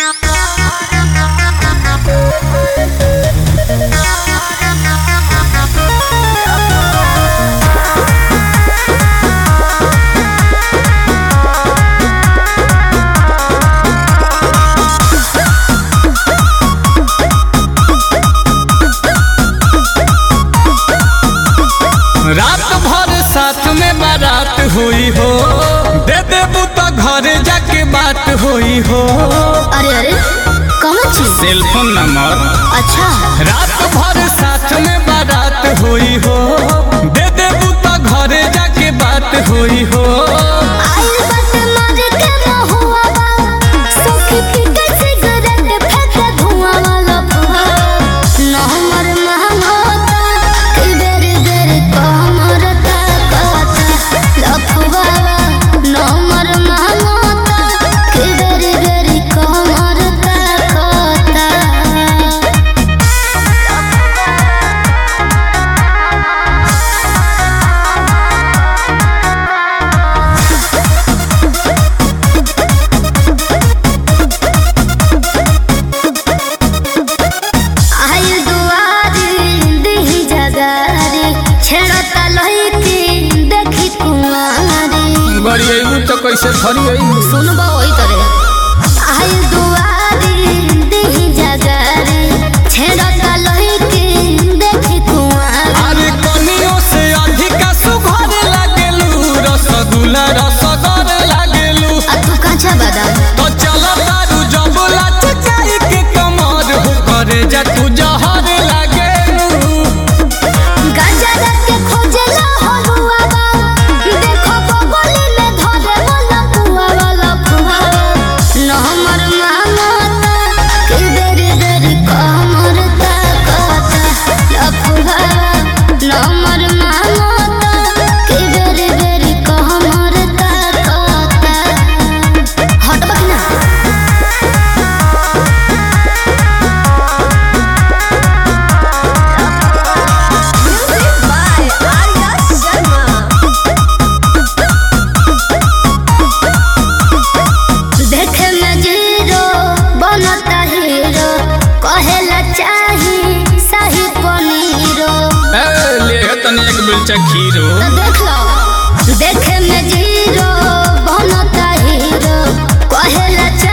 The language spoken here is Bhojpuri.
रात भर साथ में बारात हुई हो, दे देबू तो घर जाके बात हुई हो। अरे अरे कौन चीज? Cellphone number. अच्छा। रात भर साथ में बारात हुई हो, दे देबू तो घर जाके बात हुई हो। आइल बस मार के महुआ बा, सोखी पीके सिगरेट फेंके धुआं वाला फुआ। नहमर महंगोता कि बेरी बेरी कमर ताकता लफुआ। नहमर महंगोता कि बेरी बेरी कमर ताकता। आइल दुआरी दिही जगारी, छेड़ता लइकी देखी कुंवारी। बड़ी अइबू तो कैसे फरी अइबू। सुनबा वही करे। आइल दुआरी दिही जगारी, छेड़ता लइकी देखी कुंवारी। अरे कनियों से अधिका सुघर लागेलू, रसगुल्ला रसगर लागेलू। आ तू काचा बादाम। तो चलो तारू जबला चचाई के कमर हो, करे जा तू जहर लागेलू। गांजा के खोजला हलुआ बा, देखो बगली में धरे वाला पुआ वाला फुआ। नहमर मांगता कि बेरी बेरी कमर ताकता लफुआ। नहमर मांगता कि बेरी बेरी कमर ताकता। हटबा कि ना? देखे में जीरो बनता हीरो, कहेला चाही शाही पनीरो। ले तने एक बिलचा खीरो। तो देख लो। देखे में जीरो बनता हीरो, कहेला